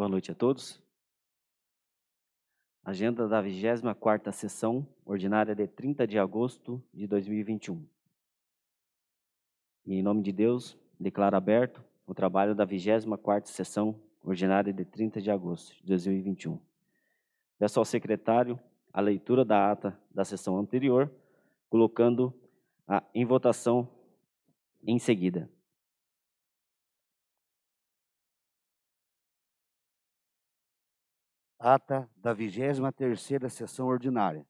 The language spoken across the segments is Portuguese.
Boa noite a todos. Agenda da 24ª sessão ordinária de 30 de agosto de 2021. E, em nome de Deus, declaro aberto o trabalho da 24ª sessão ordinária de 30 de agosto de 2021. Peço ao secretário a leitura da ata da sessão anterior, colocando em votação em seguida. Ata da 23ª sessão ordinária.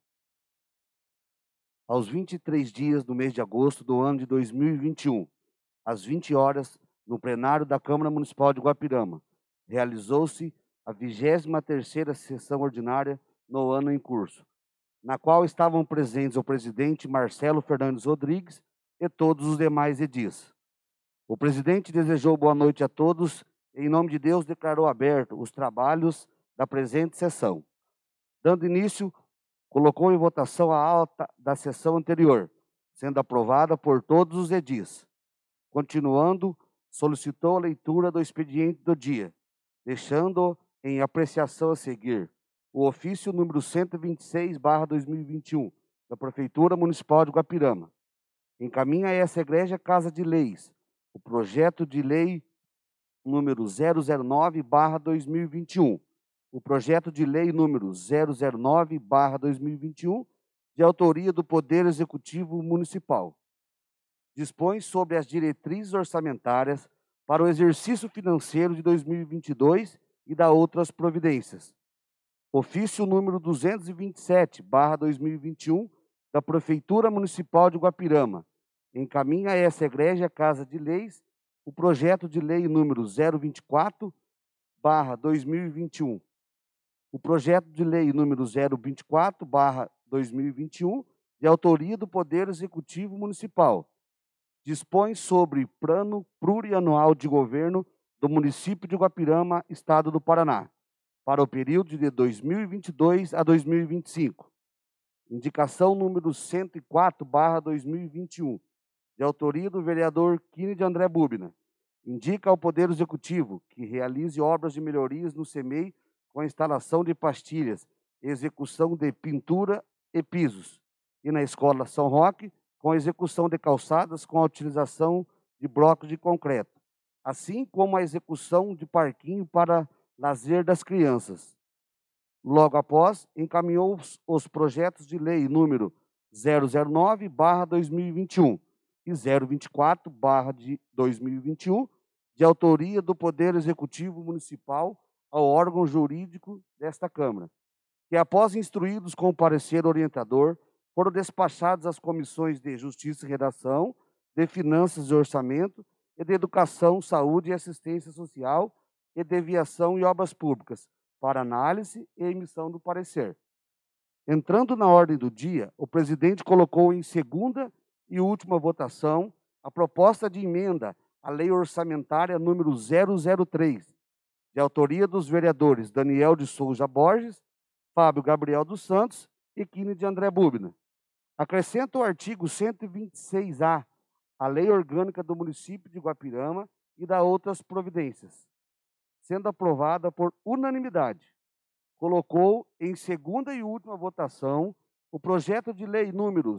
Aos 23 dias do mês de agosto do ano de 2021, às 20 horas, no plenário da Câmara Municipal de Guapirama, realizou-se a 23ª sessão ordinária no ano em curso, na qual estavam presentes o presidente Marcelo Fernandes Rodrigues e todos os demais edis. O presidente desejou boa noite a todos e, em nome de Deus, declarou aberto os trabalhos da presente sessão. Dando início, colocou em votação a ata da sessão anterior, sendo aprovada por todos os edis. Continuando, solicitou a leitura do expediente do dia, deixando em apreciação a seguir o ofício número 126/2021 da Prefeitura Municipal de Guapirama. Encaminha a essa Igreja Casa de Leis o projeto de lei número 009/2021, o projeto de lei número 009/2021, de autoria do Poder Executivo Municipal. Dispõe sobre as diretrizes orçamentárias para o exercício financeiro de 2022 e dá outras providências. Ofício número 227/2021, da Prefeitura Municipal de Guapirama. Encaminha a essa Igreja Casa de Leis o projeto de lei número 024/2021. O projeto de lei número 024/2021, de autoria do Poder Executivo Municipal, dispõe sobre plano plurianual de governo do município de Guapirama, Estado do Paraná, para o período de 2022 a 2025. Indicação número 104/2021, de autoria do vereador Kennedy André Bubna. Indica ao Poder Executivo que realize obras de melhorias no CEMEI com a instalação de pastilhas, execução de pintura e pisos, e na Escola São Roque, com a execução de calçadas com a utilização de blocos de concreto, assim como a execução de parquinho para lazer das crianças. Logo após, encaminhou os projetos de lei número 009/2021 e 024/2021, de autoria do Poder Executivo Municipal, ao órgão jurídico desta Câmara, que, após instruídos com o parecer orientador, foram despachados às comissões de Justiça e Redação, de Finanças e Orçamento, e de Educação, Saúde e Assistência Social, e de Viação e Obras Públicas, para análise e emissão do parecer. Entrando na ordem do dia, o presidente colocou em segunda e última votação a proposta de emenda à Lei Orçamentária número 003, de autoria dos vereadores Daniel de Souza Borges, Fábio Gabriel dos Santos e Kennedy André Bubna. Acrescenta o artigo 126A à Lei Orgânica do Município de Guapirama e dá outras providências. Sendo aprovada por unanimidade, colocou em segunda e última votação o projeto de lei número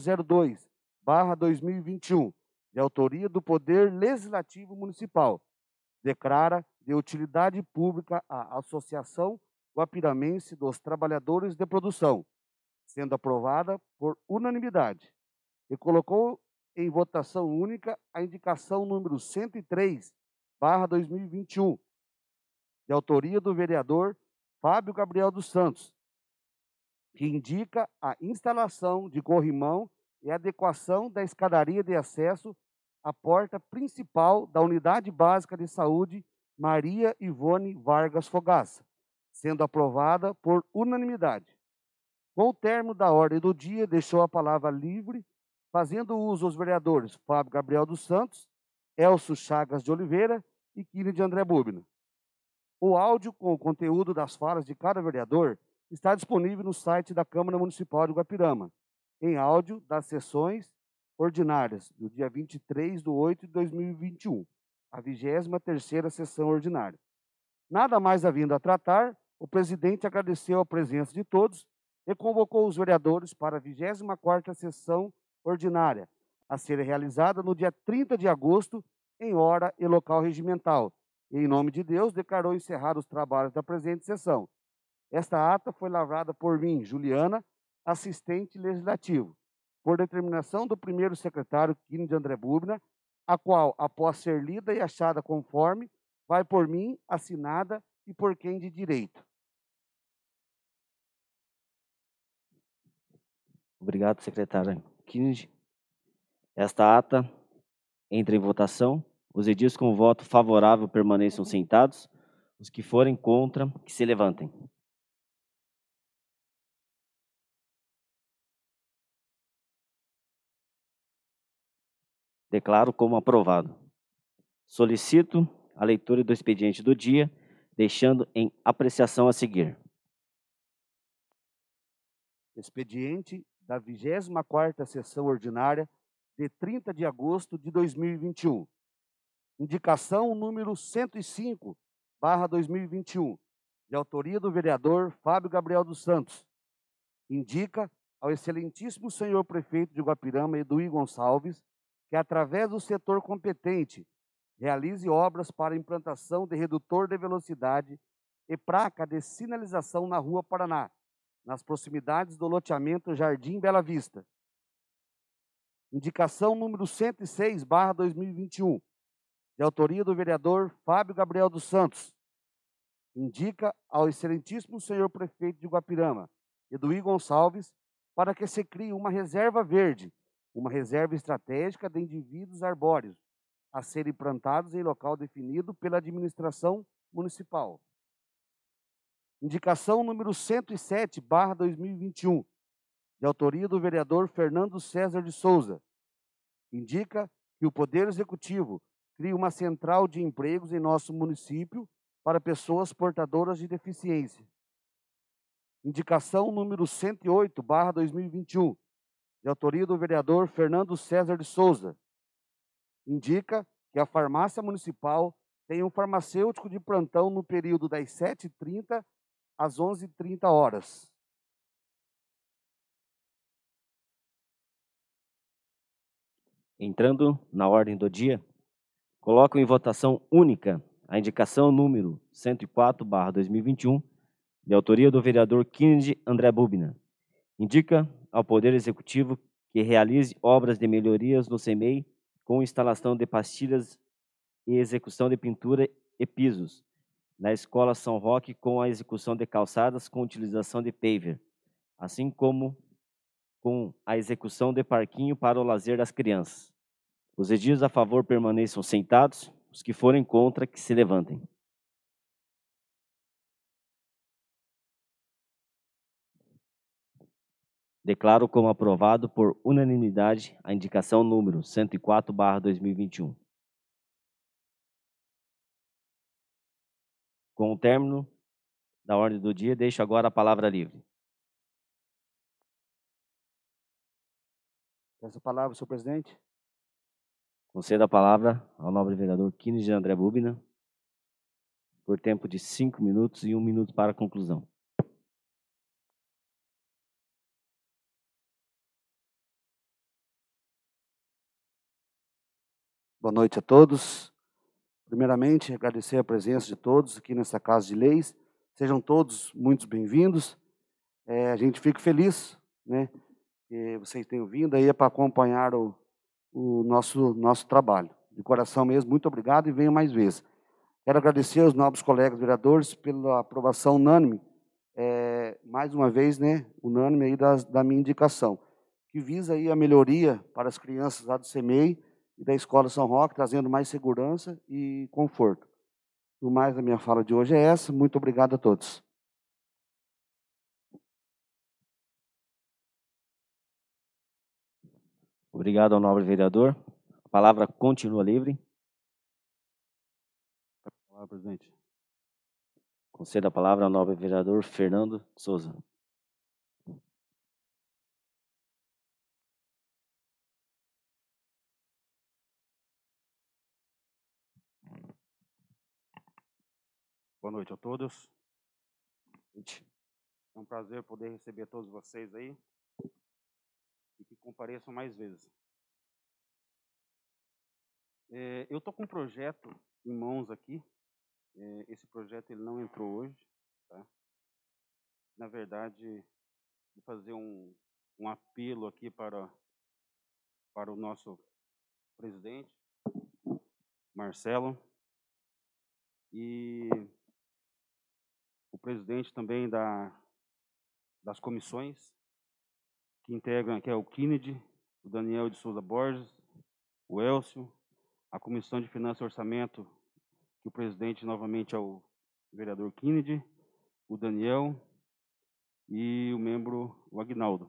002/2021, de autoria do Poder Legislativo Municipal. Declara de utilidade pública a Associação Guapiramense dos Trabalhadores de Produção, sendo aprovada por unanimidade, e colocou em votação única a indicação número 103/2021, de autoria do vereador Fábio Gabriel dos Santos, que indica a instalação de corrimão e adequação da escadaria de acesso à porta principal da Unidade Básica de Saúde Maria Ivone Vargas Fogaça, sendo aprovada por unanimidade. Com o término da ordem do dia, deixou a palavra livre, fazendo uso os vereadores Fábio Gabriel dos Santos, Elcio Chagas de Oliveira e Kennedy André Bubna. O áudio com o conteúdo das falas de cada vereador está disponível no site da Câmara Municipal de Guapirama, em áudio das sessões ordinárias do dia 23/8/2021, a 23ª sessão ordinária. Nada mais havendo a tratar, o presidente agradeceu a presença de todos e convocou os vereadores para a 24ª sessão ordinária, a ser realizada no dia 30 de agosto, em hora e local regimental. E, em nome de Deus, declarou encerrar os trabalhos da presente sessão. Esta ata foi lavrada por mim, Juliana, assistente legislativo, por determinação do primeiro secretário, Quino André Bubna, a qual, após ser lida e achada conforme, vai por mim assinada e por quem de direito. Obrigado, secretário Kind. Esta ata entra em votação. Os edis com voto favorável permaneçam sentados. Os que forem contra, que se levantem. Declaro como aprovado. Solicito a leitura do expediente do dia, deixando em apreciação a seguir. Expediente da 24ª sessão ordinária de 30 de agosto de 2021. Indicação número 105/2021, de autoria do vereador Fábio Gabriel dos Santos. Indica ao excelentíssimo senhor prefeito de Guapirama, Eduí Gonçalves, que, através do setor competente, realize obras para implantação de redutor de velocidade e placa de sinalização na Rua Paraná, nas proximidades do loteamento Jardim Bela Vista. Indicação número 106/2021, de autoria do vereador Fábio Gabriel dos Santos. Indica ao excelentíssimo senhor prefeito de Guapirama, Eduí Gonçalves, para que se crie uma reserva verde, uma reserva estratégica de indivíduos arbóreos, a serem plantados em local definido pela administração municipal. Indicação número 107/2021, de autoria do vereador Fernando César de Souza. Indica que o Poder Executivo crie uma central de empregos em nosso município para pessoas portadoras de deficiência. Indicação número 108/2021, de autoria do vereador Fernando César de Souza. Indica que a farmácia municipal tem um farmacêutico de plantão no período das 7h30 às 11h30. Entrando na ordem do dia, coloco em votação única a indicação número 104/2021, de autoria do vereador Quino André Bubna. Indica ao Poder Executivo que realize obras de melhorias no CEMEI com instalação de pastilhas e execução de pintura e pisos, na Escola São Roque com a execução de calçadas com utilização de paver, assim como com a execução de parquinho para o lazer das crianças. Os edis a favor permaneçam sentados, os que forem contra, que se levantem. Declaro como aprovado por unanimidade a indicação número 104/2021. Com o término da ordem do dia, deixo agora a palavra livre. Essa palavra, senhor presidente. Concedo a palavra ao nobre vereador Quino André Bubna, por tempo de 5 minutos e 1 minuto para a conclusão. Boa noite a todos. Primeiramente, agradecer a presença de todos aqui nessa Casa de Leis. Sejam todos muito bem-vindos. A gente fica feliz, né, que vocês tenham vindo aí para acompanhar o nosso trabalho. De coração mesmo, muito obrigado e venham mais vezes. Quero agradecer aos nobres colegas vereadores pela aprovação unânime, mais uma vez, né, unânime aí da minha indicação, que visa aí a melhoria para as crianças lá do CEMEI e da Escola São Roque, trazendo mais segurança e conforto. No mais, a minha fala de hoje é essa. Muito obrigado a todos. Obrigado ao nobre vereador. A palavra continua livre. Olá, presidente. Concedo a palavra ao nobre vereador Fernando Souza. Boa noite a todos. É um prazer poder receber todos vocês aí e que compareçam mais vezes. Eu estou com um projeto em mãos aqui. Esse projeto ele não entrou hoje, tá? Na verdade, vou fazer um apelo aqui para o nosso presidente, Marcelo, e o presidente também das comissões que integram, que é o Kennedy, o Daniel de Souza Borges, o Elcio, a Comissão de Finanças e Orçamento, que o presidente novamente é o vereador Kennedy, o Daniel e o membro, o Agnaldo.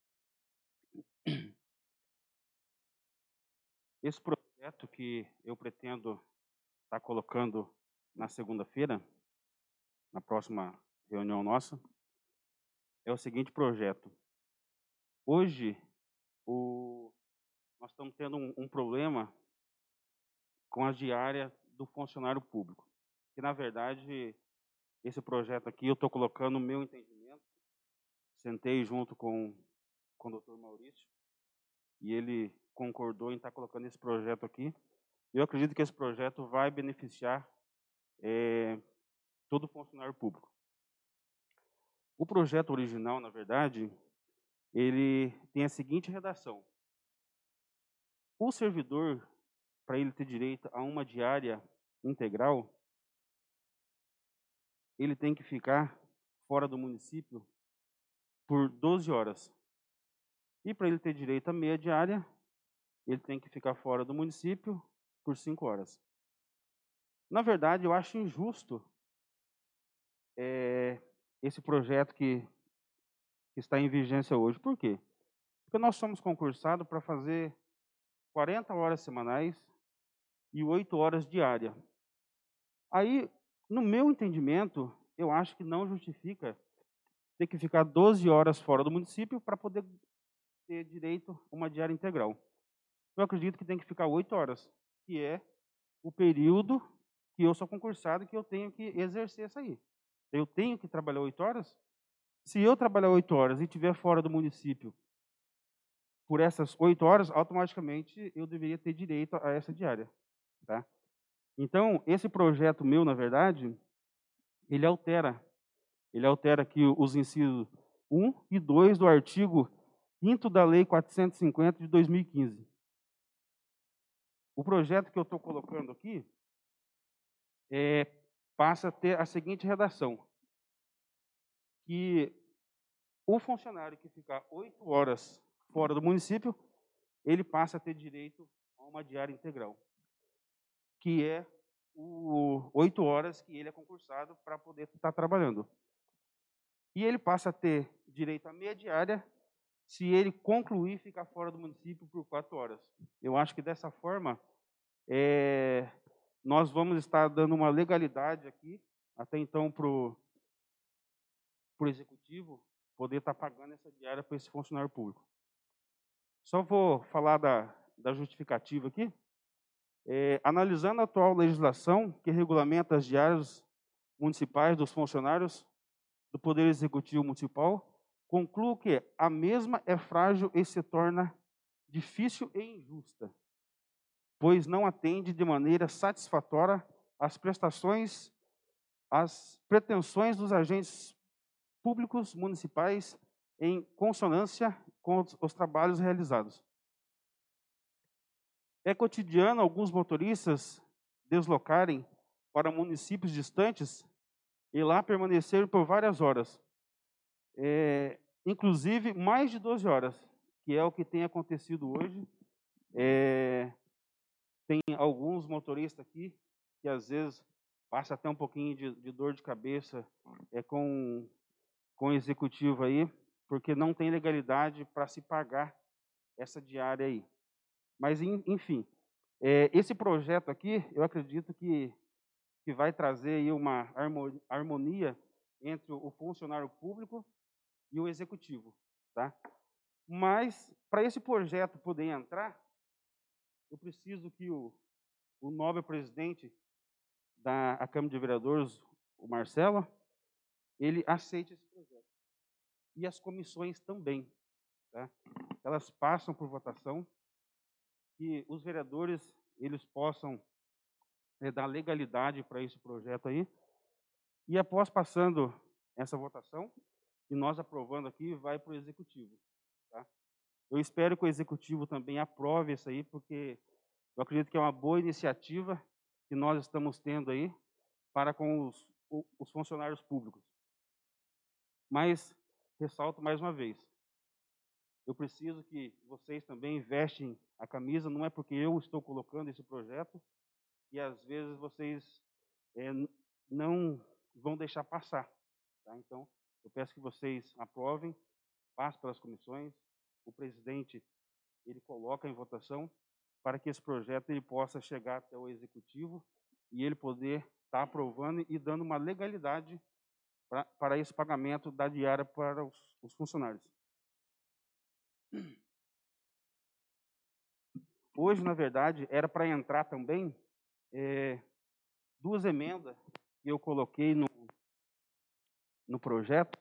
Esse projeto que eu pretendo estar colocando na segunda-feira, na próxima reunião nossa, é o seguinte projeto. Hoje, nós estamos tendo um problema com as diárias do funcionário público. Que, na verdade, esse projeto aqui eu estou colocando o meu entendimento. Sentei junto com o doutor Maurício e ele concordou em estar colocando esse projeto aqui. Eu acredito que esse projeto vai beneficiar todo funcionário público. O projeto original, na verdade, ele tem a seguinte redação. O servidor, para ele ter direito a uma diária integral, ele tem que ficar fora do município por 12 horas. E para ele ter direito a meia diária, ele tem que ficar fora do município por 5 horas. Na verdade, eu acho injusto esse projeto que está em vigência hoje. Por quê? Porque nós somos concursados para fazer 40 horas semanais e 8 horas diárias. Aí, no meu entendimento, eu acho que não justifica ter que ficar 12 horas fora do município para poder ter direito a uma diária integral. Eu acredito que tem que ficar 8 horas, que é o período que eu sou concursado e que eu tenho que exercer isso aí. Eu tenho que trabalhar 8 horas. Se eu trabalhar 8 horas e estiver fora do município por essas 8 horas, automaticamente eu deveria ter direito a essa diária. Tá? Então, esse projeto meu, na verdade, ele altera aqui os incisos 1 e 2 do artigo 5º da Lei 450 de 2015. O projeto que eu estou colocando aqui passa a ter a seguinte redação, que o funcionário que ficar 8 horas fora do município, ele passa a ter direito a uma diária integral, que é 8 horas que ele é concursado para poder estar trabalhando. E ele passa a ter direito a meia diária se ele concluir ficar fora do município por 4 horas. Eu acho que dessa forma, nós vamos estar dando uma legalidade aqui, até então, para o executivo poder estar pagando essa diária para esse funcionário público. Só vou falar da justificativa aqui. Analisando a atual legislação que regulamenta as diárias municipais dos funcionários do Poder Executivo Municipal, concluo que a mesma é frágil e se torna difícil e injusta, pois não atende de maneira satisfatória às prestações, às pretensões dos agentes públicos municipais em consonância com os trabalhos realizados. É cotidiano alguns motoristas deslocarem para municípios distantes e lá permanecer por várias horas, inclusive mais de 12 horas, que é o que tem acontecido hoje. Tem alguns motoristas aqui que às vezes passa até um pouquinho de dor de cabeça com o executivo aí, porque não tem legalidade para se pagar essa diária aí. Mas, enfim, esse projeto aqui, eu acredito que vai trazer aí uma harmonia entre o funcionário público e o executivo, tá? Mas, para esse projeto poder entrar, eu preciso que o nobre presidente da Câmara de Vereadores, o Marcelo, ele aceite esse projeto. E as comissões também. Tá? Elas passam por votação, que os vereadores eles possam dar legalidade para esse projeto aí. E após passando essa votação, e nós aprovando aqui, vai para o Executivo. Tá? Eu espero que o Executivo também aprove isso aí, porque eu acredito que é uma boa iniciativa que nós estamos tendo aí para com os funcionários públicos. Mas, ressalto mais uma vez, eu preciso que vocês também vestem a camisa, não é porque eu estou colocando esse projeto, e às vezes vocês não vão deixar passar. Tá? Então, eu peço que vocês aprovem, passem pelas comissões, o presidente ele coloca em votação para que esse projeto ele possa chegar até o Executivo e ele poder estar aprovando e dando uma legalidade para esse pagamento da diária para os funcionários. Hoje, na verdade, era para entrar também duas emendas que eu coloquei no projeto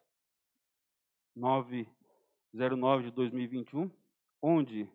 909 de 2021, onde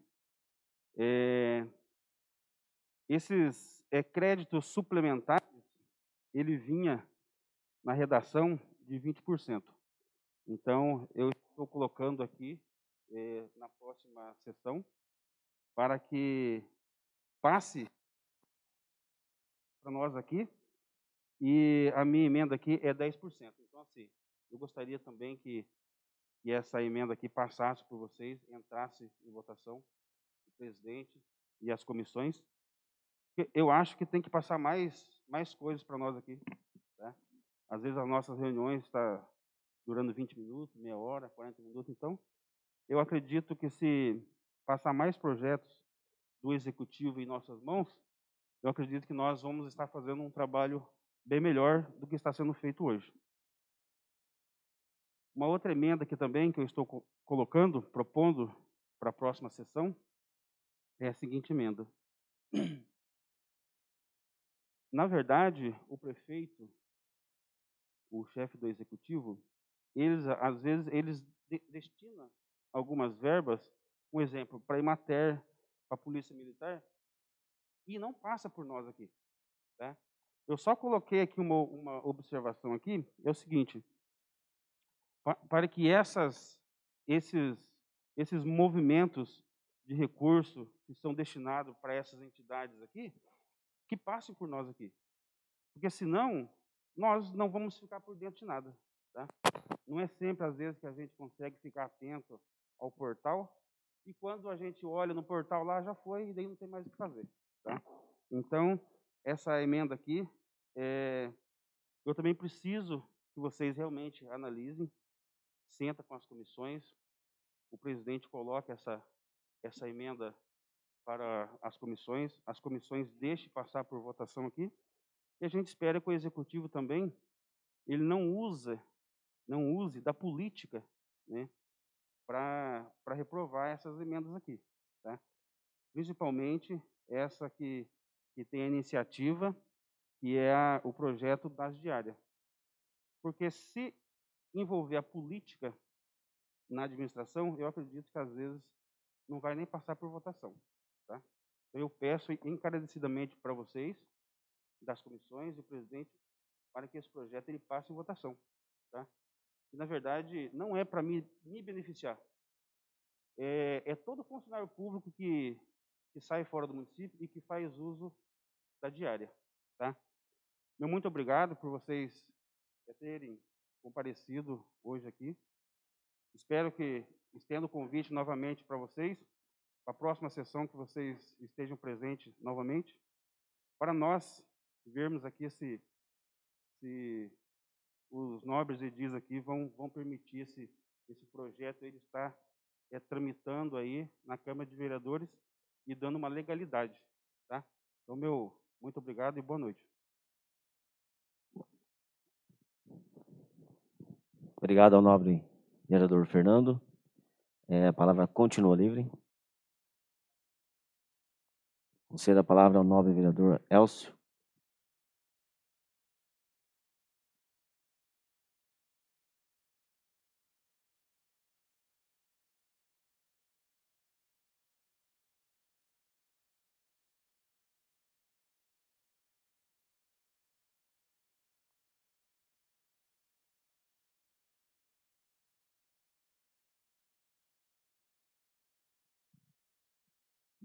esses créditos suplementares, ele vinha na redação de 20%. Então, eu estou colocando aqui na próxima sessão para que passe para nós aqui, e a minha emenda aqui é 10%. Então, assim, eu gostaria também que essa emenda aqui passasse por vocês, entrasse em votação, o presidente e as comissões. Eu acho que tem que passar mais coisas para nós aqui. Tá? Às vezes as nossas reuniões estão durando 20 minutos, meia hora, 40 minutos. Então, eu acredito que se passar mais projetos do Executivo em nossas mãos, eu acredito que nós vamos estar fazendo um trabalho bem melhor do que está sendo feito hoje. Uma outra emenda aqui também que eu estou colocando, propondo para a próxima sessão, é a seguinte emenda. Na verdade, o prefeito, o chefe do Executivo, às vezes, eles destinam algumas verbas, um exemplo, para a Emater, para a Polícia Militar, e não passa por nós aqui. Tá? Eu só coloquei aqui uma observação aqui, é o seguinte, para que esses movimentos de recurso que são destinados para essas entidades aqui, que passem por nós aqui. Porque senão, nós não vamos ficar por dentro de nada. Tá? Não é sempre, às vezes, que a gente consegue ficar atento ao portal, e quando a gente olha no portal lá, já foi, e daí não tem mais o que fazer. Tá? Então, essa emenda aqui, eu também preciso que vocês realmente analisem, senta com as comissões, o presidente coloca essa emenda para as comissões deixem passar por votação aqui, e a gente espera que o Executivo também ele não use da política, né, para reprovar essas emendas aqui. Tá? Principalmente essa que tem a iniciativa, que é o projeto das diárias. Porque se envolver a política na administração, eu acredito que às vezes não vai nem passar por votação. Tá? Então, eu peço encarecidamente para vocês, das comissões e o presidente, para que esse projeto ele passe em votação. Tá? E, na verdade, não é para me beneficiar. É todo funcionário público que sai fora do município e que faz uso da diária. Tá? Meu muito obrigado por vocês terem comparecido hoje aqui. Espero que estenda o convite novamente para vocês, para a próxima sessão que vocês estejam presentes novamente, para nós vermos aqui se os nobres edis aqui vão permitir esse projeto ele estar tramitando aí na Câmara de Vereadores e dando uma legalidade. Tá? Então, meu muito obrigado e boa noite. Obrigado ao nobre vereador Fernando. A palavra continua livre. Concedo a palavra ao nobre vereador Elcio.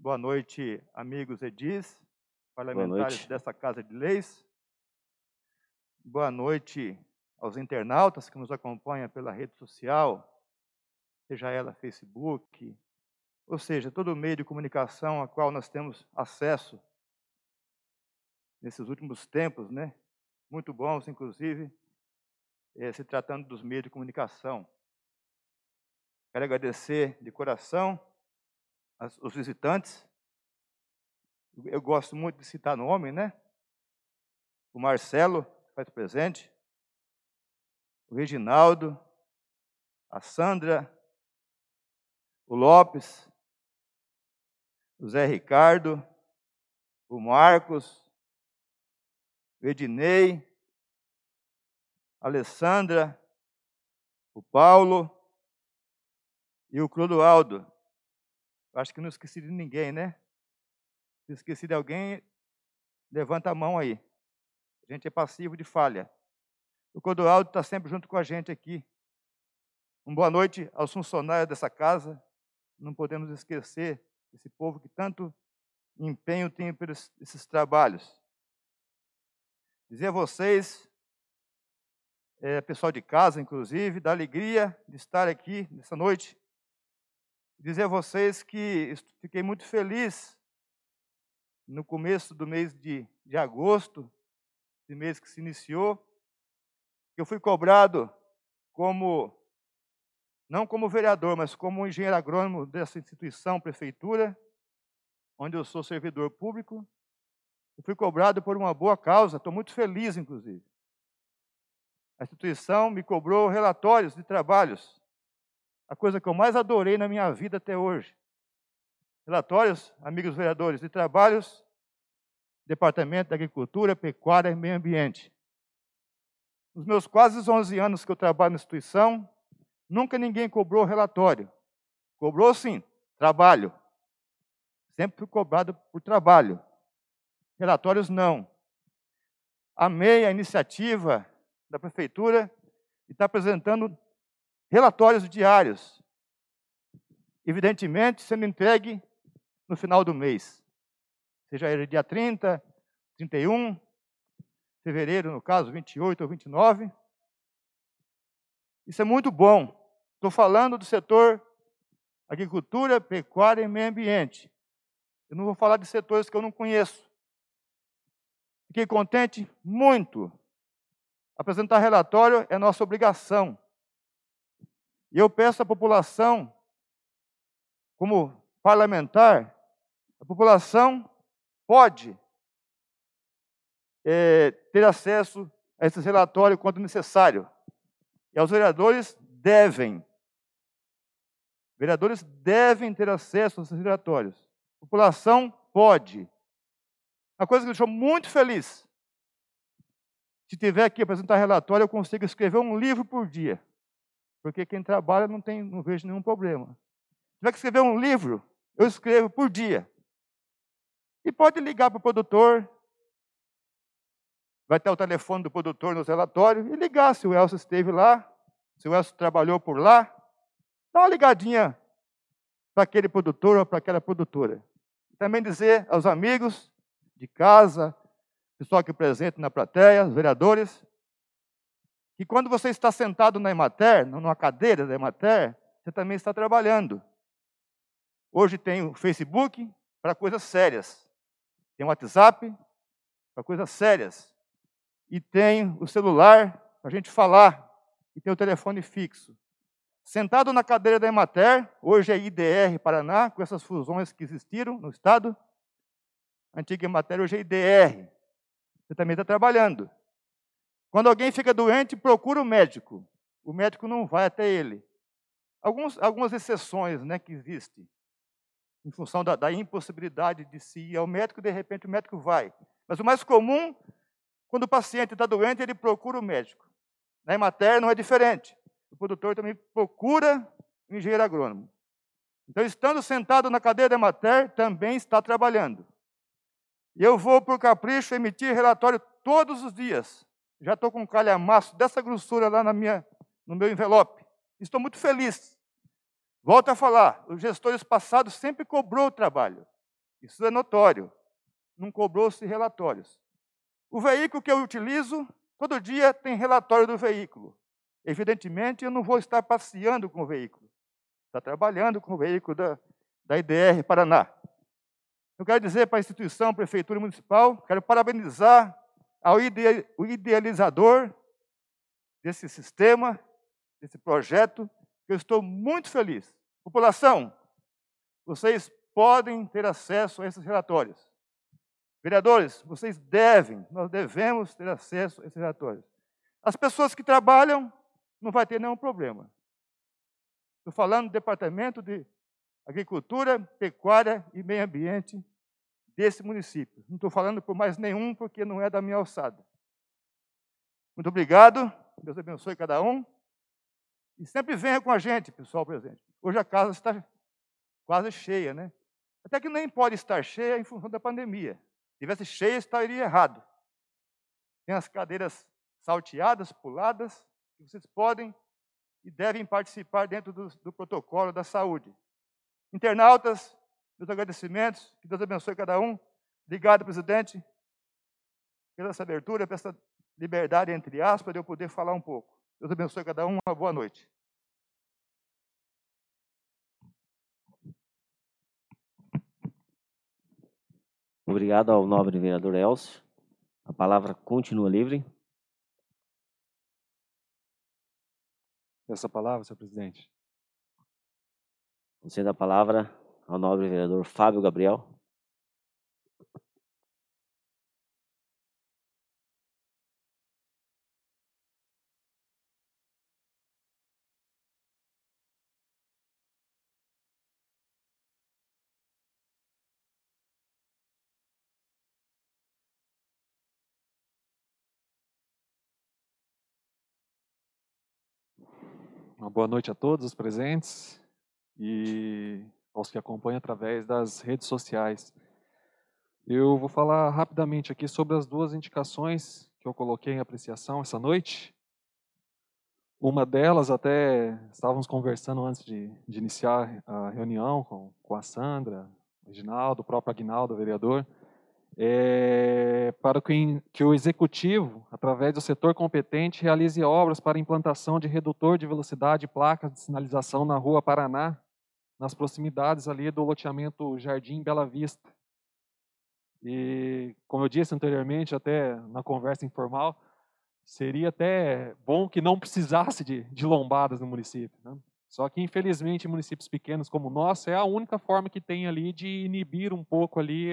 Boa noite, amigos edis, Boa parlamentares noite. dessa Casa de Leis. Boa noite aos internautas que nos acompanham pela rede social, seja ela Facebook, ou seja, todo o meio de comunicação a qual nós temos acesso nesses últimos tempos, né? Muito bons, inclusive, se tratando dos meios de comunicação. Quero agradecer de coração os visitantes. Eu gosto muito de citar nome, né? O Marcelo, que faz presente, o Reginaldo, a Sandra, o Lopes, o Zé Ricardo, o Marcos, o Ednei, a Alessandra, o Paulo e o Clodoaldo. Acho que não esqueci de ninguém, né? Se esqueci de alguém, levanta a mão aí. A gente é passivo de falha. O Clodoaldo está sempre junto com a gente aqui. Uma boa noite aos funcionários dessa casa. Não podemos esquecer esse povo que tanto empenho tem por esses trabalhos. Dizer a vocês, pessoal de casa, inclusive, da alegria de estar aqui nessa noite. Dizer a vocês que fiquei muito feliz no começo do mês de agosto, esse mês que se iniciou, que eu fui cobrado não como vereador, mas como engenheiro agrônomo dessa instituição, prefeitura, onde eu sou servidor público. Eu fui cobrado por uma boa causa, estou muito feliz, inclusive. A instituição me cobrou relatórios de trabalhos, a coisa que eu mais adorei na minha vida até hoje. Relatórios, amigos vereadores, de trabalhos, Departamento da Agricultura, Pecuária e Meio Ambiente. Nos meus quase 11 anos que eu trabalho na instituição, nunca ninguém cobrou relatório. Cobrou sim, trabalho. Sempre fui cobrado por trabalho. Relatórios não. Amei a iniciativa da prefeitura e está apresentando relatórios diários. Evidentemente, sendo entregue no final do mês. Seja ele dia 30, 31, fevereiro, no caso, 28 ou 29. Isso é muito bom. Estou falando do setor agricultura, pecuária e meio ambiente. Eu não vou falar de setores que eu não conheço. Fiquei contente muito. Apresentar relatório é nossa obrigação. E eu peço à população, como parlamentar, a população pode ter acesso a esses relatórios quando necessário. E os vereadores devem. Vereadores devem ter acesso a esses relatórios. A população pode. Uma coisa que me deixou muito feliz. Se tiver que apresentar relatório, eu consigo escrever um livro por dia. Porque quem trabalha não vejo nenhum problema. Se tiver que escrever um livro, eu escrevo por dia. E pode ligar para o produtor. Vai ter o telefone do produtor nos relatórios e ligar se o Elcio esteve lá, se o Elcio trabalhou por lá. Dá uma ligadinha para aquele produtor ou para aquela produtora. Também dizer aos amigos de casa, pessoal aqui presente na plateia, os vereadores, que quando você está sentado na Emater, numa cadeira da Emater, você também está trabalhando. Hoje tem o Facebook para coisas sérias, tem o WhatsApp para coisas sérias, e tem o celular para a gente falar, e tem o telefone fixo. Sentado na cadeira da Emater, hoje é IDR Paraná, com essas fusões que existiram no estado, a antiga Emater hoje é IDR. Você também está trabalhando. Quando alguém fica doente, procura o médico. O médico não vai até ele. Algumas exceções, né, que existem, em função da impossibilidade de se ir ao médico, de repente o médico vai. Mas o mais comum, quando o paciente está doente, ele procura o médico. Na Emater não é diferente. O produtor também procura o engenheiro agrônomo. Então, estando sentado na cadeira da Emater, também está trabalhando. E eu vou, por capricho, emitir relatório todos os dias. Já estou com um calhamaço dessa grossura lá no meu envelope. Estou muito feliz. Volto a falar, os gestores passados sempre cobrou o trabalho. Isso é notório. Não cobrou-se relatórios. O veículo que eu utilizo, todo dia tem relatório do veículo. Evidentemente, eu não vou estar passeando com o veículo. Está trabalhando com o veículo da IDR Paraná. Eu quero dizer para a instituição, Prefeitura Municipal, quero parabenizar o idealizador desse sistema, desse projeto, que eu estou muito feliz. População, vocês podem ter acesso a esses relatórios. Vereadores, nós devemos ter acesso a esses relatórios. As pessoas que trabalham não vai ter nenhum problema. Estou falando do Departamento de Agricultura, Pecuária e Meio Ambiente desse município. Não estou falando por mais nenhum, porque não é da minha alçada. Muito obrigado, Deus abençoe cada um. E sempre venha com a gente, pessoal presente. Hoje a casa está quase cheia, né? Até que nem pode estar cheia em função da pandemia. Se tivesse cheia, estaria errado. Tem as cadeiras salteadas, puladas, que vocês podem e devem participar dentro do protocolo da saúde. Internautas, meus agradecimentos, que Deus abençoe cada um. Obrigado, presidente, pela essa abertura, pela essa liberdade, entre aspas, de eu poder falar um pouco. Deus abençoe cada um, uma boa noite. Obrigado ao nobre vereador Elcio. A palavra continua livre. Essa palavra, senhor presidente. Conceda a palavra ao nobre vereador Fábio Gabriel. Uma boa noite a todos os presentes e aos que acompanham através das redes sociais. Eu vou falar rapidamente aqui sobre as duas indicações que eu coloquei em apreciação essa noite. Uma delas, até estávamos conversando antes de iniciar a reunião com a Sandra, o Reginaldo, o próprio Aguinaldo, vereador, para que o Executivo, através do setor competente, realize obras para implantação de redutor de velocidade e placas de sinalização na Rua Paraná, nas proximidades ali do loteamento Jardim Bela Vista. E, como eu disse anteriormente, até na conversa informal, seria até bom que não precisasse de lombadas no município, né? Só que, infelizmente, em municípios pequenos como o nosso, é a única forma que tem ali de inibir um pouco ali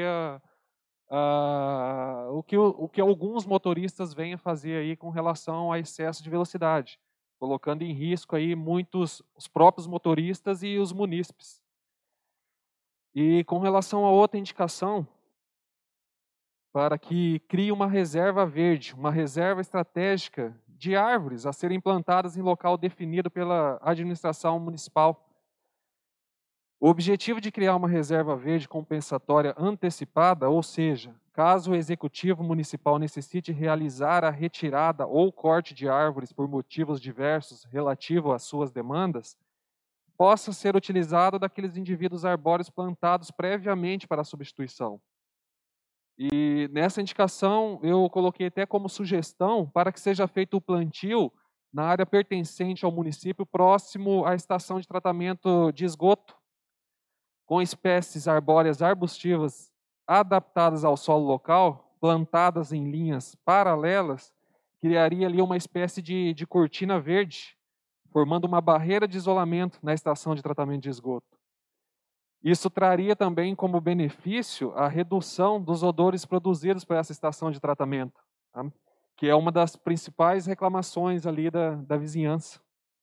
o que alguns motoristas vêm a fazer aí com relação a excesso de velocidade, colocando em risco aí os próprios motoristas e os munícipes. E com relação a outra indicação, para que crie uma reserva verde, uma reserva estratégica de árvores a serem plantadas em local definido pela administração municipal. O objetivo de criar uma reserva verde compensatória antecipada, ou seja, caso o executivo municipal necessite realizar a retirada ou corte de árvores por motivos diversos relativo às suas demandas, possa ser utilizado daqueles indivíduos arbóreos plantados previamente para a substituição. E nessa indicação eu coloquei até como sugestão para que seja feito o plantio na área pertencente ao município próximo à estação de tratamento de esgoto, com espécies arbóreas arbustivas adaptadas ao solo local, plantadas em linhas paralelas, criaria ali uma espécie de cortina verde, formando uma barreira de isolamento na estação de tratamento de esgoto. Isso traria também como benefício a redução dos odores produzidos por essa estação de tratamento, tá? Que é uma das principais reclamações ali da vizinhança.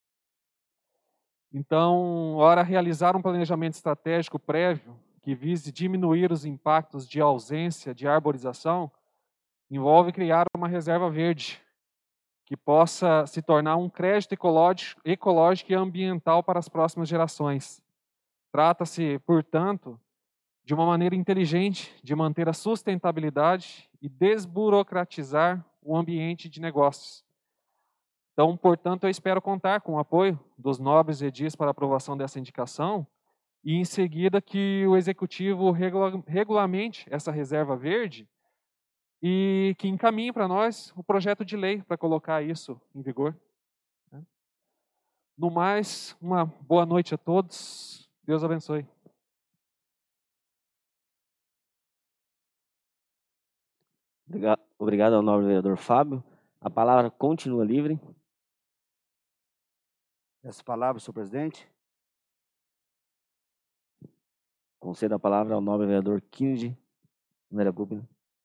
Então, ora realizar um planejamento estratégico prévio que vise diminuir os impactos de ausência de arborização, envolve criar uma reserva verde, que possa se tornar um crédito ecológico e ambiental para as próximas gerações. Trata-se, portanto, de uma maneira inteligente de manter a sustentabilidade e desburocratizar o ambiente de negócios. Então, portanto, eu espero contar com o apoio dos nobres edis para a aprovação dessa indicação e em seguida que o executivo regulamente essa reserva verde e que encaminhe para nós o projeto de lei para colocar isso em vigor. No mais, uma boa noite a todos. Deus abençoe. Obrigado ao nobre vereador Fábio. A palavra continua livre. Essa palavra, senhor presidente. Concedo a palavra ao nobre vereador Kennedy Neragubina.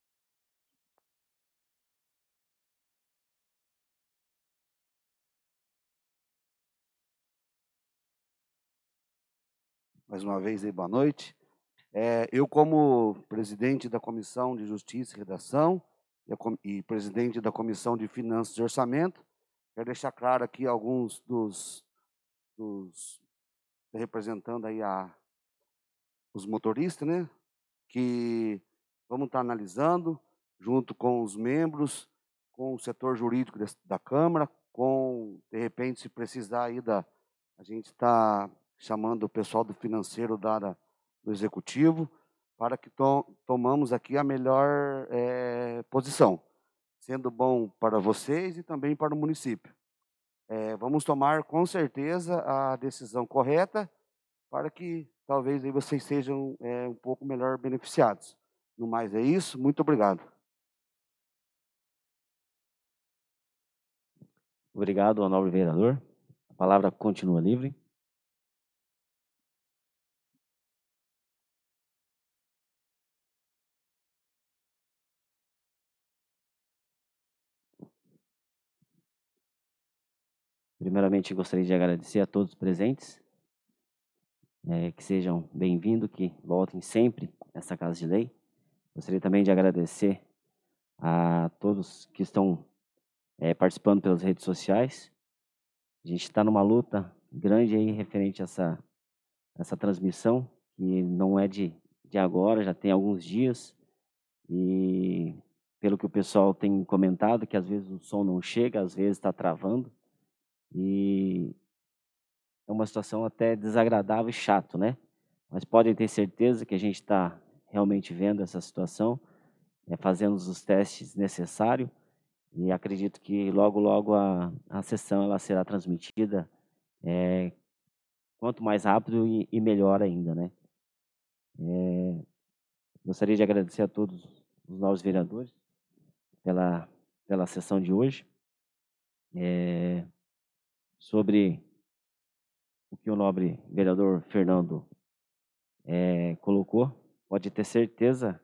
Mais uma vez, aí, boa noite. Eu, como presidente da Comissão de Justiça e Redação e presidente da Comissão de Finanças e Orçamento, quero deixar claro aqui alguns dos representando aí os motoristas, né? Que vamos estar analisando, junto com os membros, com o setor jurídico da Câmara, de repente, se precisar aí a gente está chamando o pessoal do financeiro da área do executivo, para que tomamos aqui a melhor posição, sendo bom para vocês e também para o município. Vamos tomar, com certeza, a decisão correta, para que talvez aí vocês sejam um pouco melhor beneficiados. No mais é isso, muito obrigado. Obrigado ao nobre vereador. A palavra continua livre. Primeiramente, gostaria de agradecer a todos os presentes, que sejam bem-vindos, que voltem sempre nessa Casa de Lei. Gostaria também de agradecer a todos que estão participando pelas redes sociais. A gente está numa luta grande aí referente a essa transmissão, que não é de agora, já tem alguns dias, e pelo que o pessoal tem comentado, que às vezes o som não chega, às vezes está travando, e é uma situação até desagradável e chato, né? Mas podem ter certeza que a gente está realmente vendo essa situação, fazendo os testes necessários, e acredito que logo, logo a sessão ela será transmitida quanto mais rápido e melhor ainda, né? Gostaria de agradecer a todos os novos vereadores pela sessão de hoje. Sobre o que o nobre vereador Fernando colocou, pode ter certeza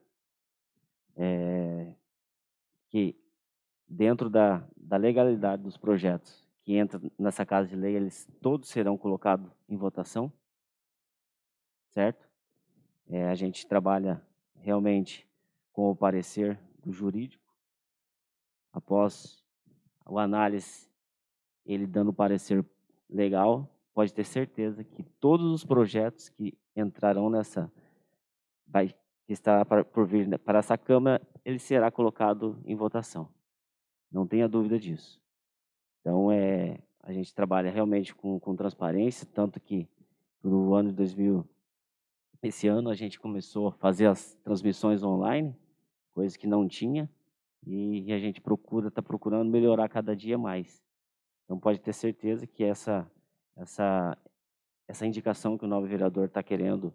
que dentro da legalidade dos projetos que entram nessa Casa de Lei, eles todos serão colocados em votação, certo? A gente trabalha realmente com o parecer do jurídico. Após a análise, ele dando o parecer legal, pode ter certeza que todos os projetos que entrarão que estará por vir para essa Câmara, ele será colocado em votação. Não tenha dúvida disso. Então, a gente trabalha realmente com transparência, tanto que no ano de 2000, esse ano a gente começou a fazer as transmissões online, coisa que não tinha, e a gente está procurando melhorar cada dia mais. Então, pode ter certeza que essa indicação que o novo vereador está querendo,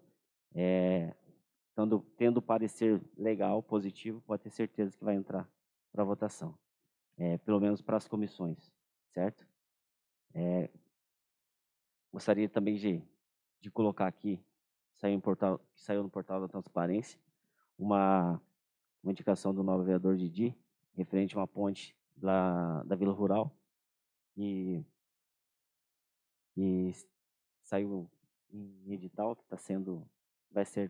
tendo parecer legal, positivo, pode ter certeza que vai entrar para votação, pelo menos para as comissões, certo? Gostaria também de colocar aqui, que saiu no portal da transparência, uma indicação do novo vereador Didi, referente a uma ponte da Vila Rural, que saiu em edital, que vai ser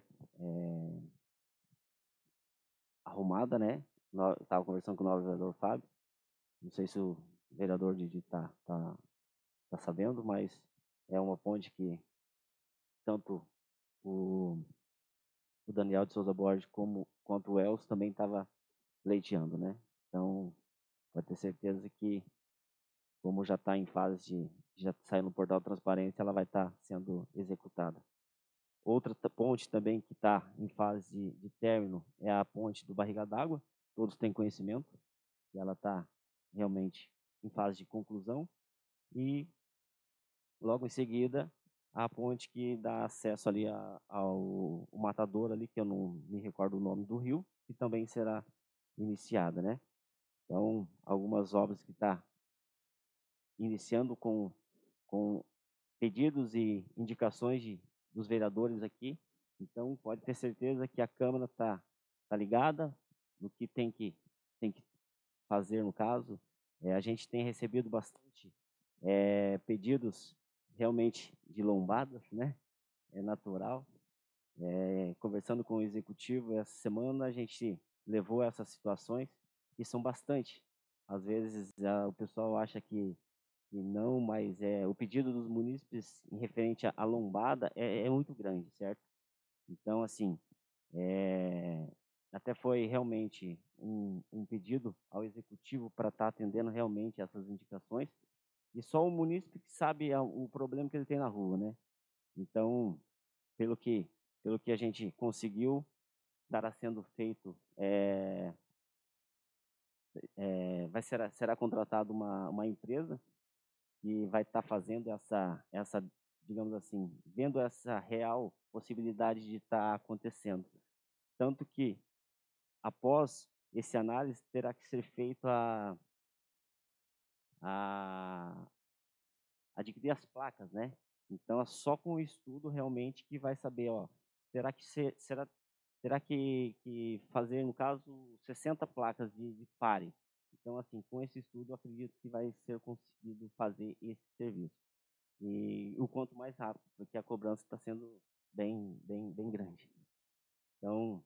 arrumada, né? Estava conversando com o novo vereador Fábio, não sei se o vereador Didi tá sabendo, mas é uma ponte que tanto o Daniel de Souza Borges quanto o Elcio também estava pleiteando, né? Então, pode ter certeza que, como já está em fase já saiu no portal de transparência, ela vai estar sendo executada. Outra ponte também que está em fase de término é a ponte do Barriga d'Água. Todos têm conhecimento que ela está realmente em fase de conclusão. E logo em seguida, a ponte que dá acesso ali ao Matador ali, que eu não me recordo o nome do rio, que também será iniciada, né? Então, algumas obras que está iniciando com pedidos e indicações dos vereadores aqui. Então, pode ter certeza que a Câmara está ligada no que tem que fazer no caso. A gente tem recebido bastante pedidos realmente de lombadas, né? É natural. Conversando com o executivo essa semana, a gente levou essas situações e são bastante. Às vezes o pessoal acha que não, mas o pedido dos munícipes em referente à lombada é muito grande, certo? Então, assim, até foi realmente um pedido ao executivo para estar atendendo realmente essas indicações, e só o munícipe que sabe o problema que ele tem na rua, né? Então, pelo que a gente conseguiu, estará sendo feito, será contratada uma empresa que vai estar fazendo essa, digamos assim, vendo essa real possibilidade de estar acontecendo. Tanto que, após esse análise, terá que ser feito adquirir as placas, né? Então, é só com o estudo realmente que vai saber, ó, será que fazer, no caso, 60 placas de pare. Então, assim, com esse estudo, eu acredito que vai ser conseguido fazer esse serviço. E o quanto mais rápido, porque a cobrança está sendo bem grande. Então,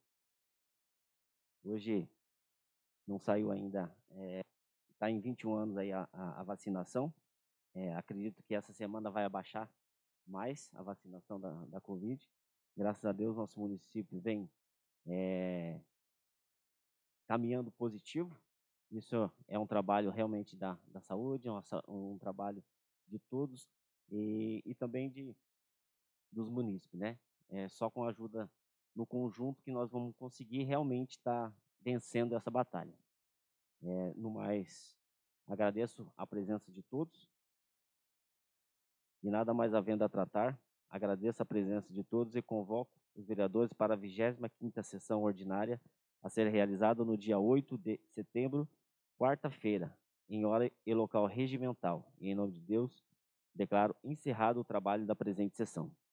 hoje não saiu ainda, está em 21 anos aí a vacinação. Acredito que essa semana vai abaixar mais a vacinação da Covid. Graças a Deus, nosso município vem caminhando positivo. Isso é um trabalho realmente da saúde, um trabalho de todos e também dos munícipes, né? Só com a ajuda no conjunto que nós vamos conseguir realmente estar vencendo essa batalha. No mais, agradeço a presença de todos e nada mais havendo a tratar, agradeço a presença de todos e convoco os vereadores para a 25ª sessão ordinária a ser realizada no dia 8 de setembro, quarta-feira, em hora e local regimental. E, em nome de Deus, declaro encerrado o trabalho da presente sessão.